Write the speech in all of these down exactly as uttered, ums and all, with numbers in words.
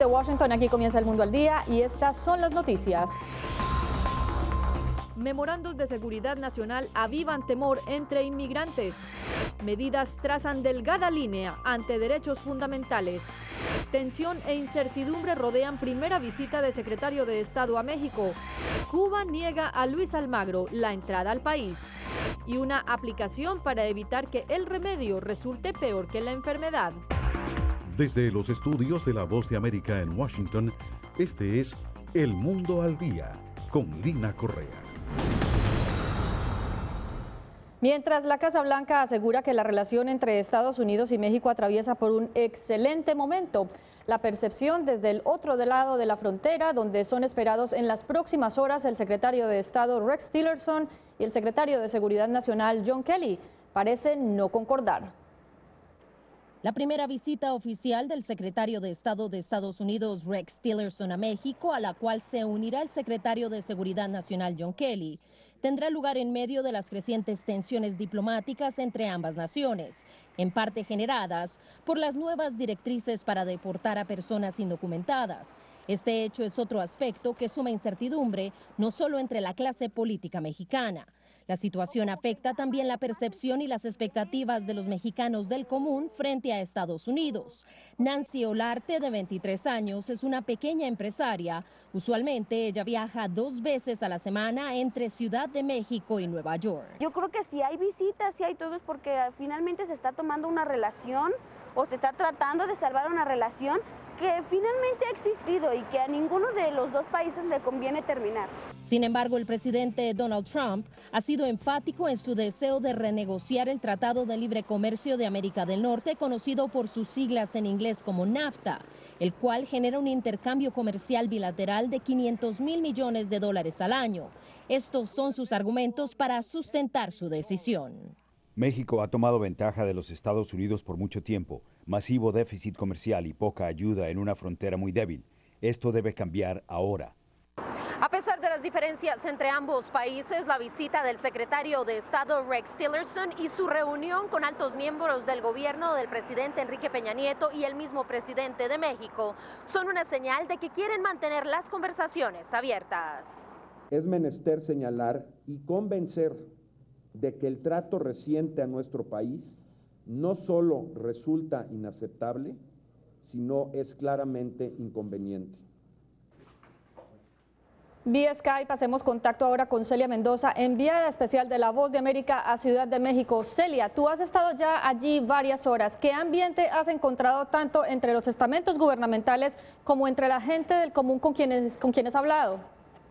De Washington, aquí comienza El Mundo al Día y estas son las noticias. Memorandos de seguridad nacional avivan temor entre inmigrantes. Medidas trazan delgada línea ante derechos fundamentales. Tensión e incertidumbre rodean primera visita de secretario de Estado a México. Cuba niega a Luis Almagro la entrada al país. Y una aplicación para evitar que el remedio resulte peor que la enfermedad. Desde los estudios de La Voz de América en Washington, este es El Mundo al Día, con Lina Correa. Mientras la Casa Blanca asegura que la relación entre Estados Unidos y México atraviesa por un excelente momento, la percepción desde el otro lado de la frontera, donde son esperados en las próximas horas el secretario de Estado Rex Tillerson y el secretario de Seguridad Nacional John Kelly, parece no concordar. La primera visita oficial del secretario de Estado de Estados Unidos, Rex Tillerson, a México, a la cual se unirá el secretario de Seguridad Nacional, John Kelly, tendrá lugar en medio de las crecientes tensiones diplomáticas entre ambas naciones, en parte generadas por las nuevas directrices para deportar a personas indocumentadas. Este hecho es otro aspecto que suma incertidumbre, no solo entre la clase política mexicana. La situación afecta también la percepción y las expectativas de los mexicanos del común frente a Estados Unidos. Nancy Olarte, de veintitrés años, es una pequeña empresaria. Usualmente ella viaja dos veces a la semana entre Ciudad de México y Nueva York. Yo creo que si hay visitas, si hay todo, es porque finalmente se está tomando una relación o se está tratando de salvar una relación que finalmente ha existido y que a ninguno de los dos países le conviene terminar. Sin embargo, el presidente Donald Trump ha sido enfático en su deseo de renegociar el Tratado de Libre Comercio de América del Norte, conocido por sus siglas en inglés como NAFTA, el cual genera un intercambio comercial bilateral de quinientos mil millones de dólares al año. Estos son sus argumentos para sustentar su decisión. México ha tomado ventaja de los Estados Unidos por mucho tiempo, masivo déficit comercial y poca ayuda en una frontera muy débil. Esto debe cambiar ahora. A pesar de las diferencias entre ambos países, la visita del secretario de Estado Rex Tillerson y su reunión con altos miembros del gobierno del presidente Enrique Peña Nieto y el mismo presidente de México son una señal de que quieren mantener las conversaciones abiertas. Es menester señalar y convencer de que el trato reciente a nuestro país no solo resulta inaceptable, sino es claramente inconveniente. Vía Skype hacemos contacto ahora con Celia Mendoza, enviada especial de La Voz de América a Ciudad de México. Celia, tú has estado ya allí varias horas. ¿Qué ambiente has encontrado tanto entre los estamentos gubernamentales como entre la gente del común con quienes, con quienes has hablado?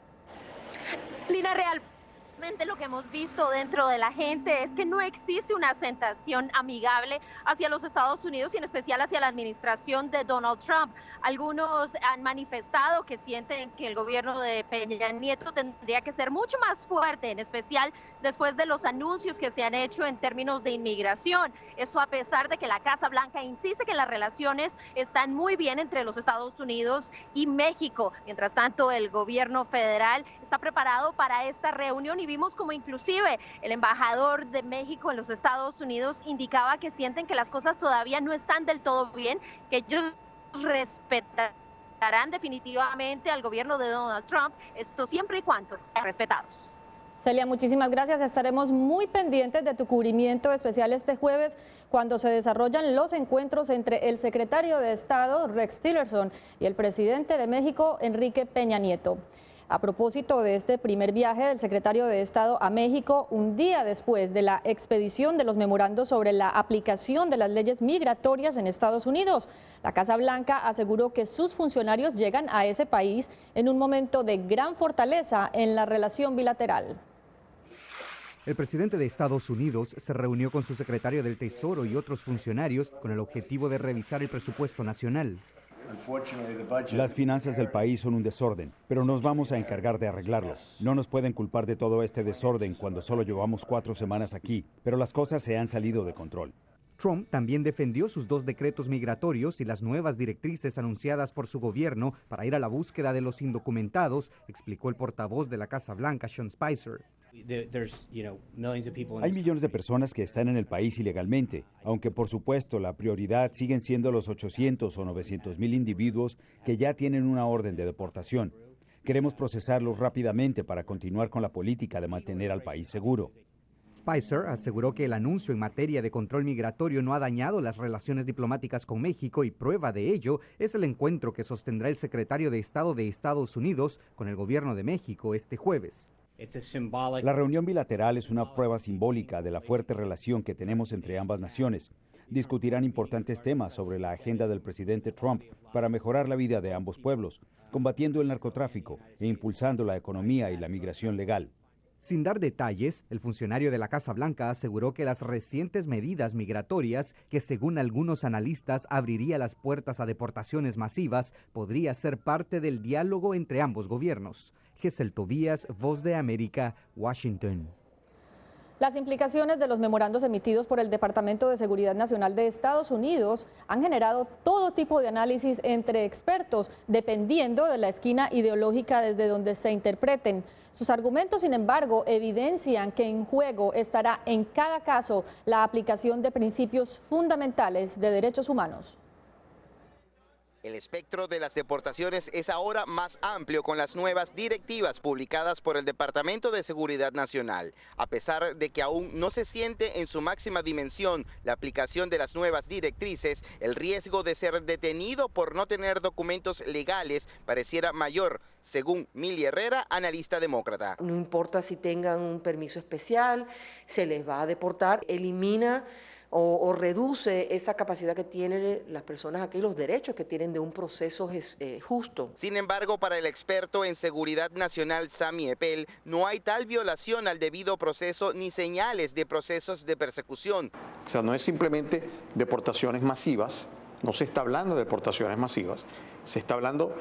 Lina, Real. Lo que hemos visto dentro de la gente es que no existe una sensación amigable hacia los Estados Unidos y en especial hacia la administración de Donald Trump. Algunos han manifestado que sienten que el gobierno de Peña Nieto tendría que ser mucho más fuerte, en especial después de los anuncios que se han hecho en términos de inmigración. Esto a pesar de que la Casa Blanca insiste que las relaciones están muy bien entre los Estados Unidos y México. Mientras tanto, el gobierno federal está preparado para esta reunión y vimos como inclusive el embajador de México en los Estados Unidos indicaba que sienten que las cosas todavía no están del todo bien, que ellos respetarán definitivamente al gobierno de Donald Trump, esto siempre y cuando sean respetados. Celia, muchísimas gracias. Estaremos muy pendientes de tu cubrimiento especial este jueves cuando se desarrollan los encuentros entre el secretario de Estado, Rex Tillerson, y el presidente de México, Enrique Peña Nieto. A propósito de este primer viaje del secretario de Estado a México, un día después de la expedición de los memorandos sobre la aplicación de las leyes migratorias en Estados Unidos, la Casa Blanca aseguró que sus funcionarios llegan a ese país en un momento de gran fortaleza en la relación bilateral. El presidente de Estados Unidos se reunió con su secretario del Tesoro y otros funcionarios con el objetivo de revisar el presupuesto nacional. Las finanzas del país son un desorden, pero nos vamos a encargar de arreglarlo. No nos pueden culpar de todo este desorden cuando solo llevamos cuatro semanas aquí, pero las cosas se han salido de control. Trump también defendió sus dos decretos migratorios y las nuevas directrices anunciadas por su gobierno para ir a la búsqueda de los indocumentados, explicó el portavoz de la Casa Blanca, Sean Spicer. Hay millones de personas que están en el país ilegalmente, aunque por supuesto la prioridad siguen siendo los ochocientos o novecientos mil individuos que ya tienen una orden de deportación. Queremos procesarlos rápidamente para continuar con la política de mantener al país seguro. Spicer aseguró que el anuncio en materia de control migratorio no ha dañado las relaciones diplomáticas con México y prueba de ello es el encuentro que sostendrá el secretario de Estado de Estados Unidos con el gobierno de México este jueves. La reunión bilateral es una prueba simbólica de la fuerte relación que tenemos entre ambas naciones. Discutirán importantes temas sobre la agenda del presidente Trump para mejorar la vida de ambos pueblos, combatiendo el narcotráfico e impulsando la economía y la migración legal. Sin dar detalles, el funcionario de la Casa Blanca aseguró que las recientes medidas migratorias, que según algunos analistas abriría las puertas a deportaciones masivas, podría ser parte del diálogo entre ambos gobiernos. Gesell Tobías, Voz de América, Washington. Las implicaciones de los memorandos emitidos por el Departamento de Seguridad Nacional de Estados Unidos han generado todo tipo de análisis entre expertos, dependiendo de la esquina ideológica desde donde se interpreten. Sus argumentos, sin embargo, evidencian que en juego estará en cada caso la aplicación de principios fundamentales de derechos humanos. El espectro de las deportaciones es ahora más amplio con las nuevas directivas publicadas por el Departamento de Seguridad Nacional. A pesar de que aún no se siente en su máxima dimensión la aplicación de las nuevas directrices, el riesgo de ser detenido por no tener documentos legales pareciera mayor, según Mili Herrera, analista demócrata. No importa si tengan un permiso especial, se les va a deportar, elimina O, o reduce esa capacidad que tienen las personas aquí, los derechos que tienen de un proceso eh, justo. Sin embargo, para el experto en seguridad nacional Sami Eppel, no hay tal violación al debido proceso ni señales de procesos de persecución. O sea, no es simplemente deportaciones masivas, no se está hablando de deportaciones masivas, se está hablando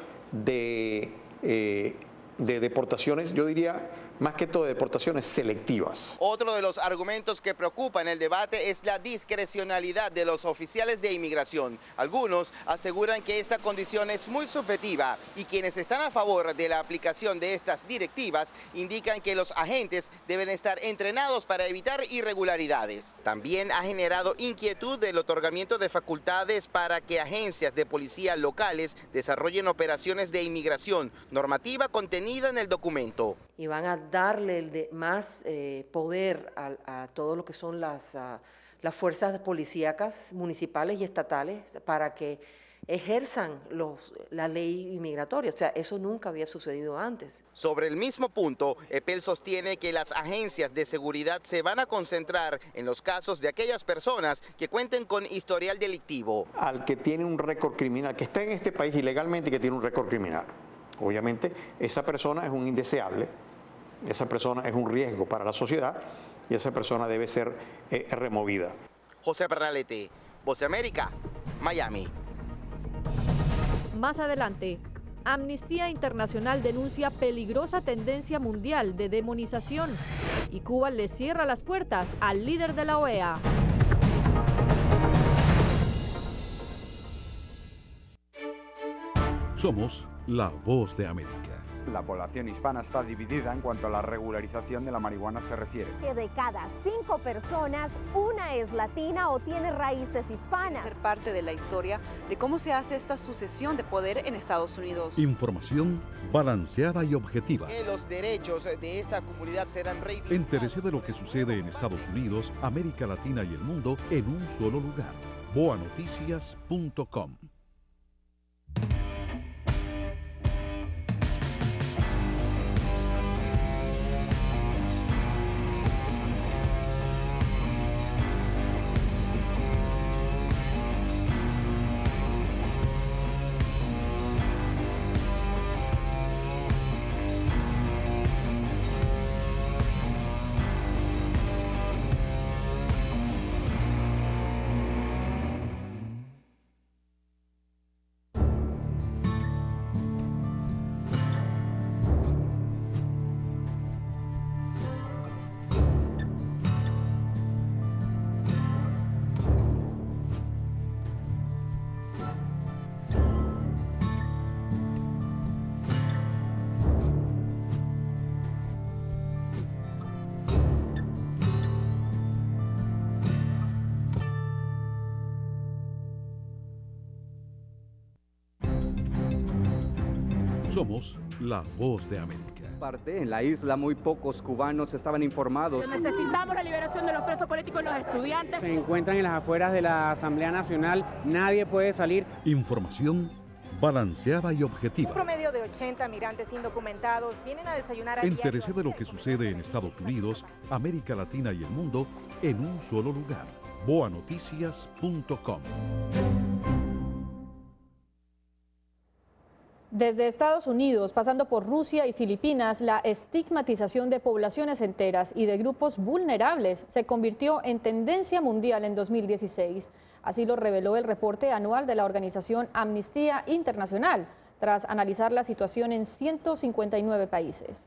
de, eh, de deportaciones, yo diría, más que todo de deportaciones selectivas. Otro de los argumentos que preocupa en el debate es la discrecionalidad de los oficiales de inmigración. Algunos aseguran que esta condición es muy subjetiva y quienes están a favor de la aplicación de estas directivas indican que los agentes deben estar entrenados para evitar irregularidades. También ha generado inquietud el otorgamiento de facultades para que agencias de policía locales desarrollen operaciones de inmigración, normativa contenida en el documento. Y van a darle el de más eh, poder a, a todo lo que son las, uh, las fuerzas policíacas municipales y estatales para que ejerzan los, la ley inmigratoria. O sea, eso nunca había sucedido antes. Sobre el mismo punto, Eppel sostiene que las agencias de seguridad se van a concentrar en los casos de aquellas personas que cuenten con historial delictivo. Al que tiene un récord criminal, que está en este país ilegalmente y que tiene un récord criminal. Obviamente, esa persona es un indeseable. Esa persona es un riesgo para la sociedad y esa persona debe ser eh, removida. José Pernalete, Voz de América, Miami. Más adelante, Amnistía Internacional denuncia peligrosa tendencia mundial de demonización y Cuba le cierra las puertas al líder de la O E A. Somos la Voz de América. La población hispana está dividida en cuanto a la regularización de la marihuana se refiere. Que de cada cinco personas, una es latina o tiene raíces hispanas. Ser parte de la historia de cómo se hace esta sucesión de poder en Estados Unidos. Información balanceada y objetiva. Que los derechos de esta comunidad serán reivindicados. Entérese de lo que sucede en Estados Unidos, América Latina y el mundo en un solo lugar. boa noticias punto com Somos la voz de América. Parte en la isla muy pocos cubanos estaban informados. Necesitamos la liberación de los presos políticos y los estudiantes. Se encuentran en las afueras de la Asamblea Nacional, nadie puede salir. Información balanceada y objetiva. Un promedio de ochenta migrantes indocumentados vienen a desayunar a Entérese de lo que sucede en Estados Unidos, América Latina y el mundo en un solo lugar. boa noticias punto com. Desde Estados Unidos, pasando por Rusia y Filipinas, la estigmatización de poblaciones enteras y de grupos vulnerables se convirtió en tendencia mundial en dos mil dieciséis. Así lo reveló el reporte anual de la organización Amnistía Internacional, tras analizar la situación en ciento cincuenta y nueve países.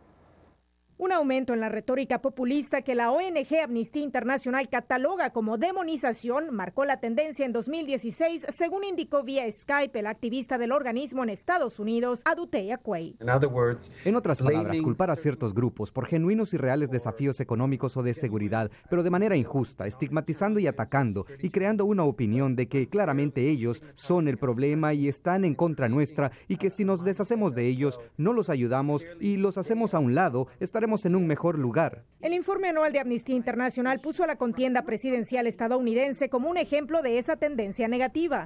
Un aumento en la retórica populista que la O N G Amnistía Internacional cataloga como demonización marcó la tendencia en dos mil dieciséis, según indicó vía Skype el activista del organismo en Estados Unidos, Adutey Akwei. En otras palabras, culpar a ciertos grupos por genuinos y reales desafíos económicos o de seguridad, pero de manera injusta, estigmatizando y atacando, y creando una opinión de que claramente ellos son el problema y están en contra nuestra, y que si nos deshacemos de ellos, no los ayudamos y los hacemos a un lado, estaremos en un mejor lugar. El informe anual de Amnistía Internacional puso a la contienda presidencial estadounidense como un ejemplo de esa tendencia negativa.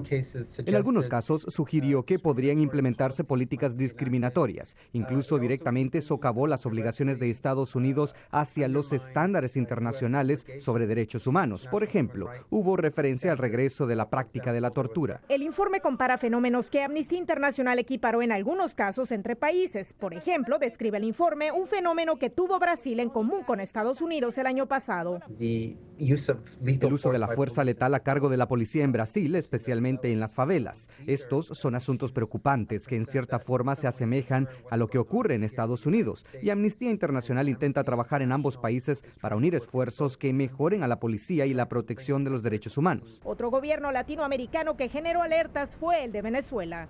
En algunos casos sugirió que podrían implementarse políticas discriminatorias, incluso directamente socavó las obligaciones de Estados Unidos hacia los estándares internacionales sobre derechos humanos. Por ejemplo, hubo referencia al regreso de la práctica de la tortura. El informe compara fenómenos que Amnistía Internacional equiparó en algunos casos entre países. Por ejemplo, describe el informe un fenómeno que tuvo Brasil en común con Estados Unidos el año pasado. El uso de la fuerza letal a cargo de la policía en Brasil, especialmente en las favelas. Estos son asuntos preocupantes que en cierta forma se asemejan a lo que ocurre en Estados Unidos. Y Amnistía Internacional intenta trabajar en ambos países para unir esfuerzos que mejoren a la policía y la protección de los derechos humanos. Otro gobierno latinoamericano que generó alertas fue el de Venezuela.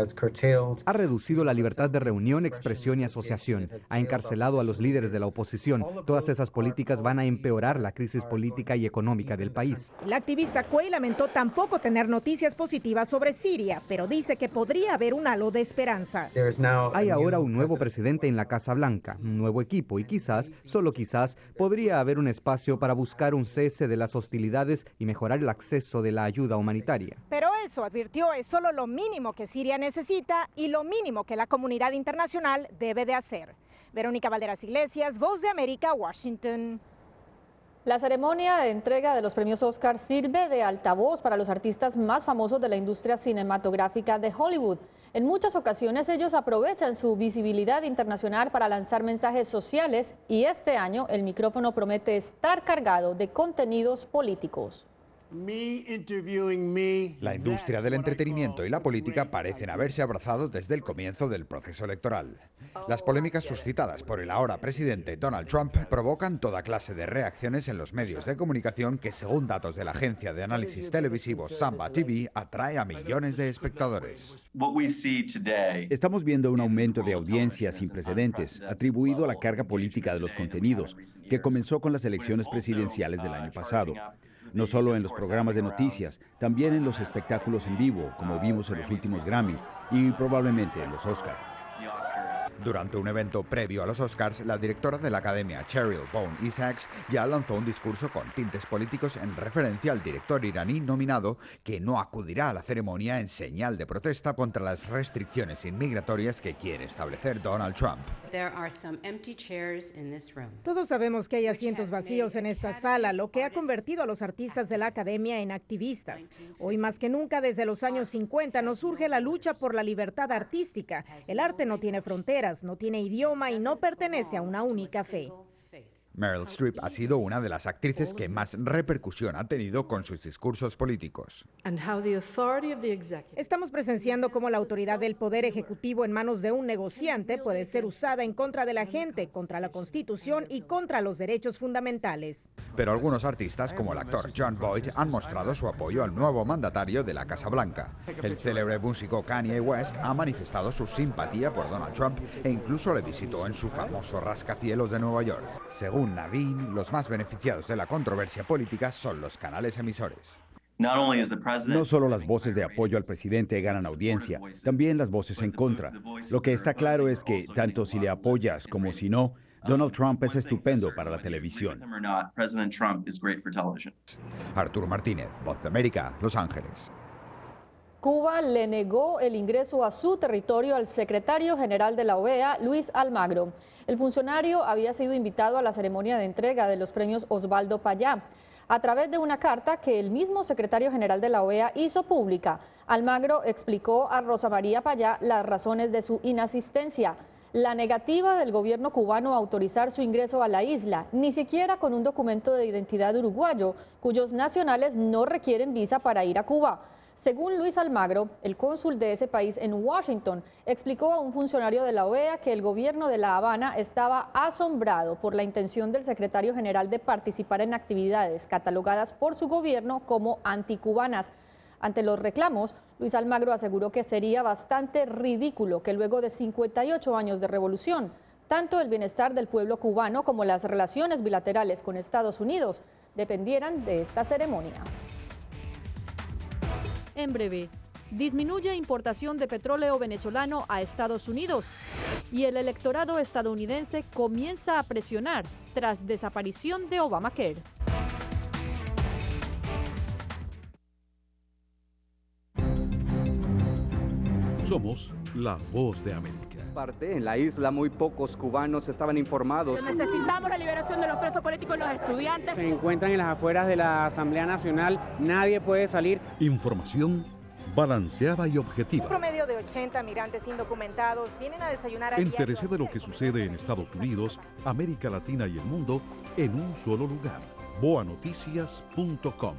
Ha reducido la libertad de reunión, expresión y asociación. Ha encarcelado a los líderes de la oposición. Todas esas políticas van a empeorar la crisis política y económica del país. El activista Akwei lamentó tampoco tener noticias positivas sobre Siria, pero dice que podría haber un halo de esperanza. Hay ahora un nuevo presidente en la Casa Blanca, un nuevo equipo y quizás, solo quizás, podría haber un espacio para buscar un cese de las hostilidades y mejorar el acceso de la ayuda humanitaria. Pero eso, advirtió, es solo lo mínimo que Siria necesita y lo mínimo que la comunidad internacional debe de hacer. Verónica Valderas Iglesias, Voz de América, Washington. La ceremonia de entrega de los premios Oscar sirve de altavoz para los artistas más famosos de la industria cinematográfica de Hollywood. En muchas ocasiones ellos aprovechan su visibilidad internacional para lanzar mensajes sociales y este año el micrófono promete estar cargado de contenidos políticos. La industria del entretenimiento y la política parecen haberse abrazado desde el comienzo del proceso electoral. Las polémicas suscitadas por el ahora presidente Donald Trump provocan toda clase de reacciones en los medios de comunicación que, según datos de la agencia de análisis televisivo Samba T V, atrae a millones de espectadores. Estamos viendo un aumento de audiencia sin precedentes, atribuido a la carga política de los contenidos, que comenzó con las elecciones presidenciales del año pasado. No solo en los programas de noticias, también en los espectáculos en vivo, como vimos en los últimos Grammy y probablemente en los Oscar. Durante un evento previo a los Oscars, la directora de la Academia, Cheryl Bone Isaacs, ya lanzó un discurso con tintes políticos en referencia al director iraní nominado, que no acudirá a la ceremonia en señal de protesta contra las restricciones inmigratorias que quiere establecer Donald Trump. Todos sabemos que hay asientos vacíos en esta sala, lo que ha convertido a los artistas de la Academia en activistas. Hoy más que nunca, desde los años cincuenta, nos surge la lucha por la libertad artística. El arte no tiene fronteras, no tiene idioma y no pertenece a una única fe. Meryl Streep ha sido una de las actrices que más repercusión ha tenido con sus discursos políticos. Estamos presenciando cómo la autoridad del poder ejecutivo en manos de un negociante puede ser usada en contra de la gente, contra la Constitución y contra los derechos fundamentales. Pero algunos artistas, como el actor Jon Voight, han mostrado su apoyo al nuevo mandatario de la Casa Blanca. El célebre músico Kanye West ha manifestado su simpatía por Donald Trump e incluso le visitó en su famoso rascacielos de Nueva York. Según Naveen, los más beneficiados de la controversia política son los canales emisores. No solo las voces de apoyo al presidente ganan audiencia, también las voces en contra. Lo que está claro es que, tanto si le apoyas como si no, Donald Trump es estupendo para la televisión. Arturo Martínez, Voz de América, Los Ángeles. Cuba le negó el ingreso a su territorio al secretario general de la O E A, Luis Almagro. El funcionario había sido invitado a la ceremonia de entrega de los premios Osvaldo Payá. A través de una carta que el mismo secretario general de la O E A hizo pública, Almagro explicó a Rosa María Payá las razones de su inasistencia. La negativa del gobierno cubano a autorizar su ingreso a la isla, ni siquiera con un documento de identidad uruguayo, cuyos nacionales no requieren visa para ir a Cuba. Según Luis Almagro, el cónsul de ese país en Washington explicó a un funcionario de la O E A que el gobierno de La Habana estaba asombrado por la intención del secretario general de participar en actividades catalogadas por su gobierno como anticubanas. Ante los reclamos, Luis Almagro aseguró que sería bastante ridículo que luego de cincuenta y ocho años de revolución, tanto el bienestar del pueblo cubano como las relaciones bilaterales con Estados Unidos dependieran de esta ceremonia. En breve, disminuye importación de petróleo venezolano a Estados Unidos y el electorado estadounidense comienza a presionar tras desaparición de Obamacare. Somos la Voz de América. Parte en la isla muy pocos cubanos estaban informados. Necesitamos la liberación de los presos políticos y los estudiantes. Se encuentran en las afueras de la Asamblea Nacional, nadie puede salir. Información balanceada y objetiva. Un promedio de ochenta migrantes indocumentados vienen a desayunar a Entérese de lo que sucede en Estados Unidos, América Latina y el mundo en un solo lugar. boa noticias punto com.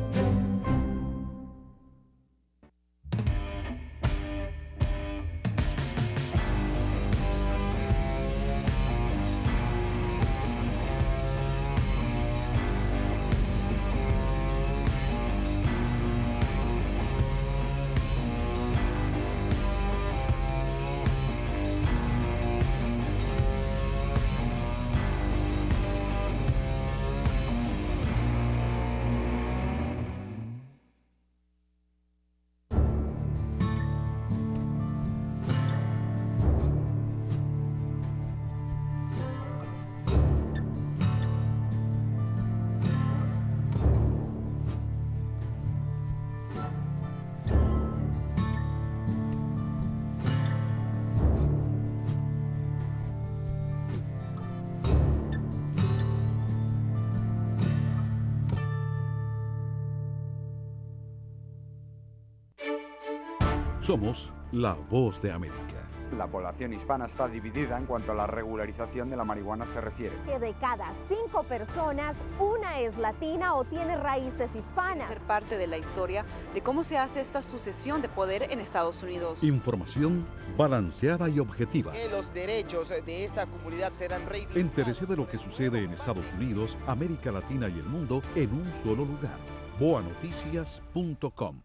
Somos la Voz de América. La población hispana está dividida en cuanto a la regularización de la marihuana se refiere. Que de cada cinco personas, una es latina o tiene raíces hispanas. Ser parte de la historia de cómo se hace esta sucesión de poder en Estados Unidos. Información balanceada y objetiva. Que los derechos de esta comunidad serán reivindicados. Entérese de lo que sucede en Estados Unidos, América Latina y el mundo en un solo lugar. boa noticias punto com.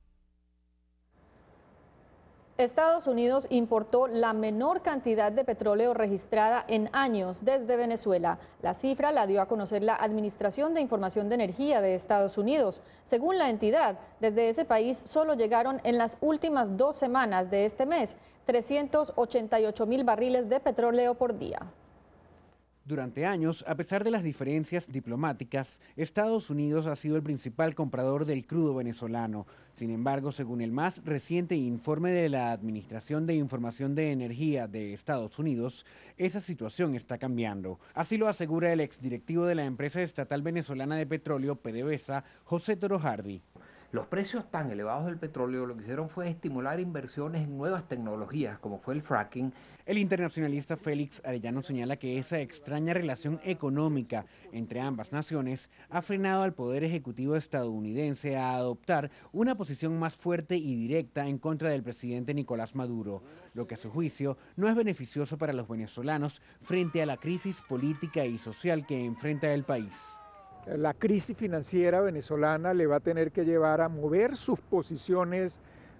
Estados Unidos importó la menor cantidad de petróleo registrada en años desde Venezuela. La cifra la dio a conocer la Administración de Información de Energía de Estados Unidos. Según la entidad, desde ese país solo llegaron en las últimas dos semanas de este mes trescientos ochenta y ocho mil barriles de petróleo por día. Durante años, a pesar de las diferencias diplomáticas, Estados Unidos ha sido el principal comprador del crudo venezolano. Sin embargo, según el más reciente informe de la Administración de Información de Energía de Estados Unidos, esa situación está cambiando. Así lo asegura el exdirectivo de la empresa estatal venezolana de petróleo, PDVSA, José Toro Hardy. Los precios tan elevados del petróleo lo que hicieron fue estimular inversiones en nuevas tecnologías, como fue el fracking. El internacionalista Félix Arellano señala que esa extraña relación económica entre ambas naciones ha frenado al poder ejecutivo estadounidense a adoptar una posición más fuerte y directa en contra del presidente Nicolás Maduro, lo que a su juicio no es beneficioso para los venezolanos frente a la crisis política y social que enfrenta el país. La crisis financiera venezolana le va a tener que llevar a mover sus posiciones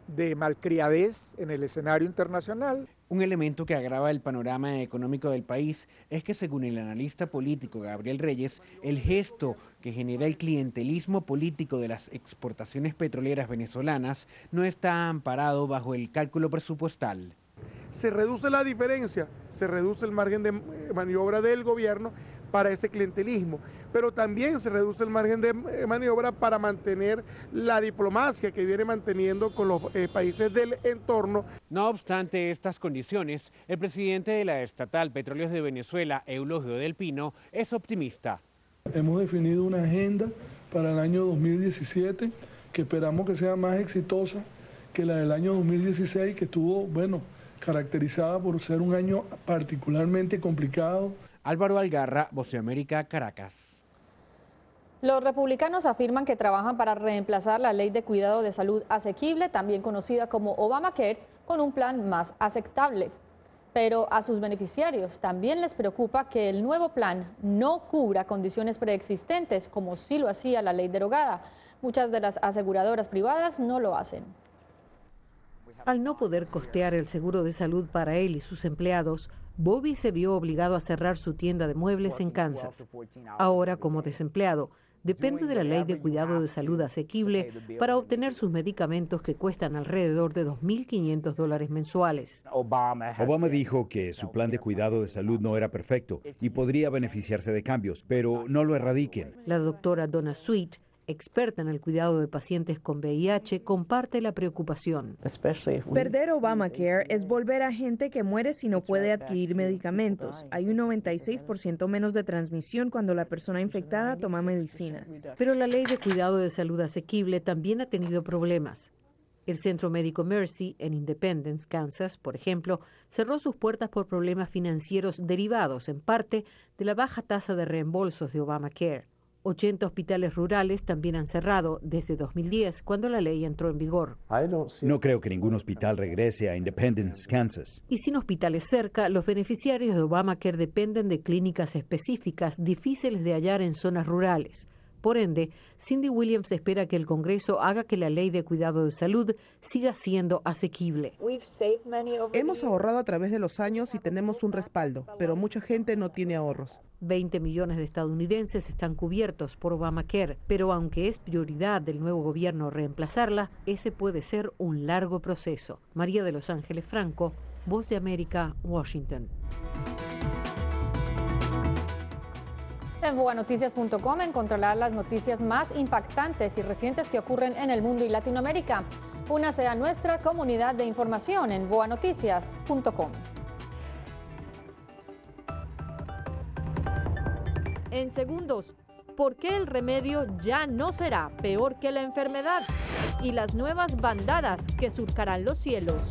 de malcriadez en el escenario internacional. Un elemento que agrava el panorama económico del país es que, según el analista político Gabriel Reyes, el gesto que genera el clientelismo político de las exportaciones petroleras venezolanas no está amparado bajo el cálculo presupuestal. Se reduce la diferencia, se reduce el margen de maniobra del gobierno para ese clientelismo, pero también se reduce el margen de maniobra para mantener la diplomacia que viene manteniendo con los eh, países del entorno. No obstante estas condiciones, el presidente de la estatal Petróleos de Venezuela, Eulogio del Pino, es optimista. Hemos definido una agenda para el año dos mil diecisiete que esperamos que sea más exitosa que la del año dos mil dieciséis, que estuvo, bueno, caracterizada por ser un año particularmente complicado. Álvaro Algarra, Voz de América, Caracas. Los republicanos afirman que trabajan para reemplazar la ley de cuidado de salud asequible, también conocida como Obamacare, con un plan más aceptable. Pero a sus beneficiarios también les preocupa que el nuevo plan no cubra condiciones preexistentes, como sí lo hacía la ley derogada. Muchas de las aseguradoras privadas no lo hacen. Al no poder costear el seguro de salud para él y sus empleados, Bobby se vio obligado a cerrar su tienda de muebles en Kansas. Ahora, como desempleado, depende de la ley de cuidado de salud asequible para obtener sus medicamentos que cuestan alrededor de dos mil quinientos dólares mensuales. Obama dijo que su plan de cuidado de salud no era perfecto y podría beneficiarse de cambios, pero no lo erradiquen. La doctora Donna Sweet, experta en el cuidado de pacientes con V I H, comparte la preocupación. Perder Obamacare es volver a gente que muere si no puede adquirir medicamentos. Hay un noventa y seis por ciento menos de transmisión cuando la persona infectada toma medicinas. Pero la ley de cuidado de salud asequible también ha tenido problemas. El Centro Médico Mercy en Independence, Kansas, por ejemplo, cerró sus puertas por problemas financieros derivados, en parte, de la baja tasa de reembolsos de Obamacare. ochenta hospitales rurales también han cerrado desde dos mil diez, cuando la ley entró en vigor. No creo que ningún hospital regrese a Independence, Kansas. Y sin hospitales cerca, los beneficiarios de Obamacare dependen de clínicas específicas difíciles de hallar en zonas rurales. Por ende, Cindy Williams espera que el Congreso haga que la ley de cuidado de salud siga siendo asequible. Hemos ahorrado a través de los años y tenemos un respaldo, pero mucha gente no tiene ahorros. veinte millones de estadounidenses están cubiertos por Obamacare, pero aunque es prioridad del nuevo gobierno reemplazarla, ese puede ser un largo proceso. María de Los Ángeles Franco, Voz de América, Washington. En boa noticias punto com encontrarás las noticias más impactantes y recientes que ocurren en el mundo y Latinoamérica. Únase a nuestra comunidad de información en boa noticias punto com. En segundos, ¿por qué el remedio ya no será peor que la enfermedad? Y las nuevas bandadas que surcarán los cielos.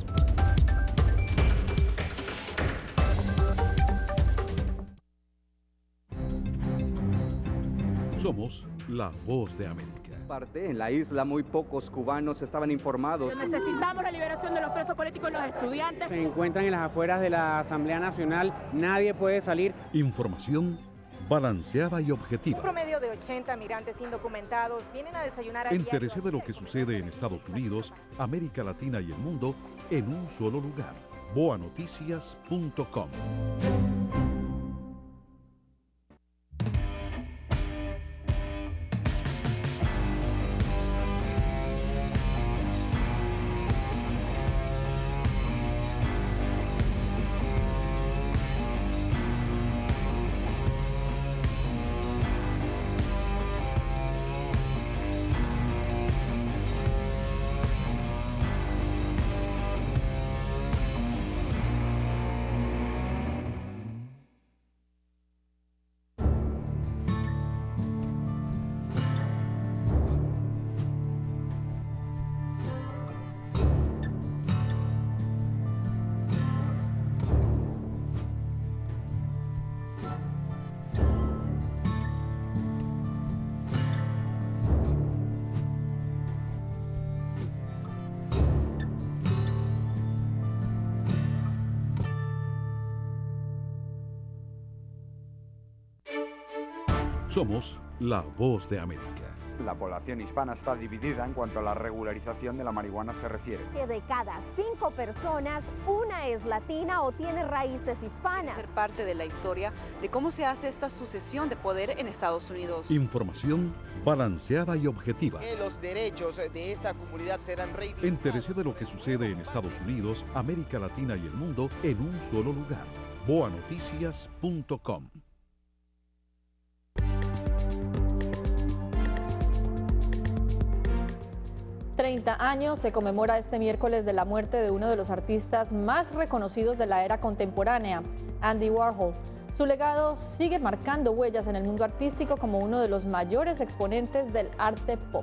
Somos la Voz de América. Parte en la isla muy pocos cubanos estaban informados. Necesitamos la liberación de los presos políticos y los estudiantes. Se encuentran en las afueras de la Asamblea Nacional, nadie puede salir. Información balanceada y objetiva. Un promedio de ochenta migrantes indocumentados vienen a desayunar a Entérese de lo que sucede en Estados Unidos, América Latina y el mundo en un solo lugar. boa noticias punto com. Somos la Voz de América. La población hispana está dividida en cuanto a la regularización de la marihuana se refiere. Que de cada cinco personas, una es latina o tiene raíces hispanas. Ser parte de la historia de cómo se hace esta sucesión de poder en Estados Unidos. Información balanceada y objetiva. Que los derechos de esta comunidad serán reivindicados. Entérese de lo que sucede en Estados Unidos, América Latina y el mundo en un solo lugar. boa noticias punto com. treinta años se conmemora este miércoles de la muerte de uno de los artistas más reconocidos de la era contemporánea, Andy Warhol. Su legado sigue marcando huellas en el mundo artístico como uno de los mayores exponentes del arte pop.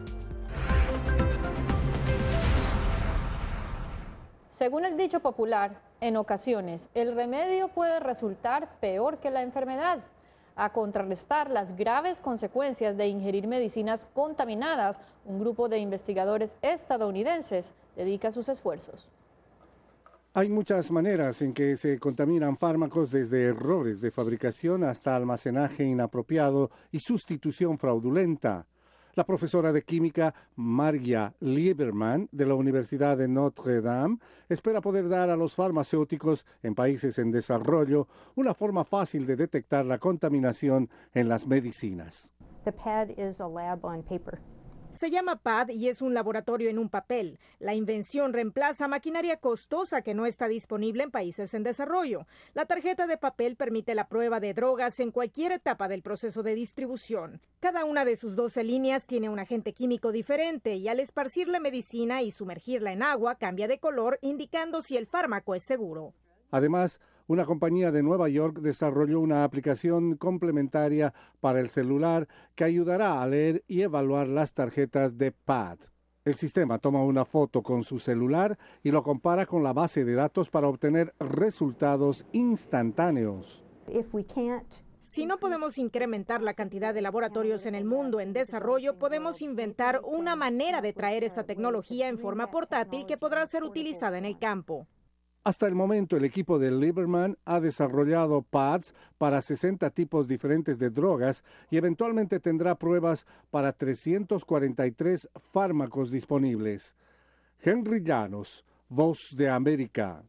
Según el dicho popular, en ocasiones el remedio puede resultar peor que la enfermedad. A contrarrestar las graves consecuencias de ingerir medicinas contaminadas, un grupo de investigadores estadounidenses dedica sus esfuerzos. Hay muchas maneras en que se contaminan fármacos, desde errores de fabricación hasta almacenaje inapropiado y sustitución fraudulenta. La profesora de química Margia Lieberman de la Universidad de Notre Dame espera poder dar a los farmacéuticos en países en desarrollo una forma fácil de detectar la contaminación en las medicinas. The pad is a lab on paper. Se llama P A D y es un laboratorio en un papel. La invención reemplaza maquinaria costosa que no está disponible en países en desarrollo. La tarjeta de papel permite la prueba de drogas en cualquier etapa del proceso de distribución. Cada una de sus doce líneas tiene un agente químico diferente y al esparcir la medicina y sumergirla en agua cambia de color, indicando si el fármaco es seguro. Además, una compañía de Nueva York desarrolló una aplicación complementaria para el celular que ayudará a leer y evaluar las tarjetas de P A D. El sistema toma una foto con su celular y lo compara con la base de datos para obtener resultados instantáneos. If we can't Si no podemos incrementar la cantidad de laboratorios en el mundo en desarrollo, podemos inventar una manera de traer esa tecnología en forma portátil que podrá ser utilizada en el campo. Hasta el momento, el equipo de Lieberman ha desarrollado pads para sesenta tipos diferentes de drogas y eventualmente tendrá pruebas para trescientos cuarenta y tres fármacos disponibles. Henry Llanos, Voz de América.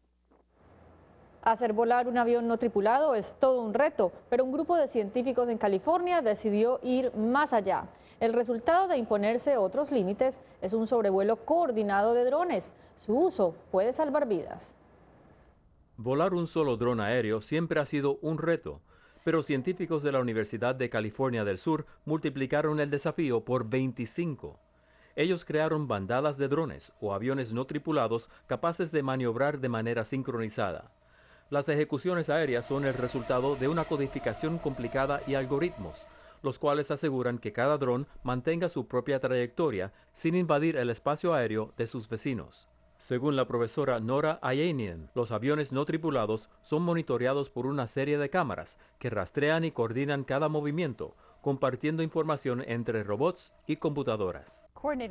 Hacer volar un avión no tripulado es todo un reto, pero un grupo de científicos en California decidió ir más allá. El resultado de imponerse otros límites es un sobrevuelo coordinado de drones. Su uso puede salvar vidas. Volar un solo dron aéreo siempre ha sido un reto, pero científicos de la Universidad de California del Sur multiplicaron el desafío por veinticinco. Ellos crearon bandadas de drones o aviones no tripulados capaces de maniobrar de manera sincronizada. Las ejecuciones aéreas son el resultado de una codificación complicada y algoritmos, los cuales aseguran que cada dron mantenga su propia trayectoria sin invadir el espacio aéreo de sus vecinos. Según la profesora Nora Ayanian, los aviones no tripulados son monitoreados por una serie de cámaras que rastrean y coordinan cada movimiento, compartiendo información entre robots y computadoras.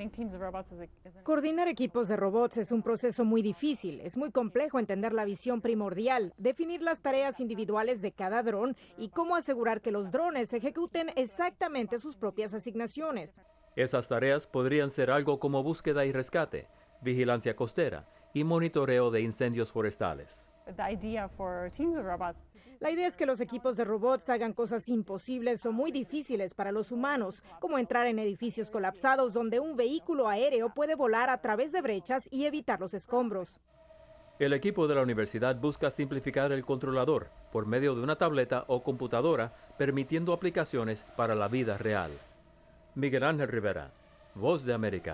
Coordinar equipos de robots es un proceso muy difícil. Es muy complejo entender la visión primordial, definir las tareas individuales de cada dron y cómo asegurar que los drones ejecuten exactamente sus propias asignaciones. Esas tareas podrían ser algo como búsqueda y rescate, vigilancia costera y monitoreo de incendios forestales. La idea es que los equipos de robots hagan cosas imposibles o muy difíciles para los humanos, como entrar en edificios colapsados donde un vehículo aéreo puede volar a través de brechas y evitar los escombros. El equipo de la universidad busca simplificar el controlador por medio de una tableta o computadora, permitiendo aplicaciones para la vida real. Miguel Ángel Rivera, Voz de América.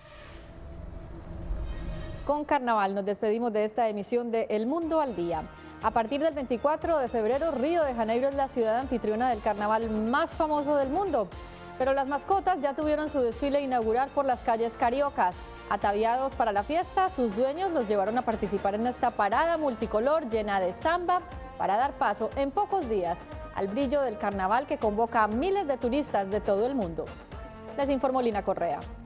Con carnaval nos despedimos de esta emisión de El Mundo al Día. A partir del veinticuatro de febrero, Río de Janeiro es la ciudad anfitriona del carnaval más famoso del mundo. Pero las mascotas ya tuvieron su desfile inaugural por las calles cariocas. Ataviados para la fiesta, sus dueños los llevaron a participar en esta parada multicolor llena de samba para dar paso en pocos días al brillo del carnaval que convoca a miles de turistas de todo el mundo. Les informó Lina Correa.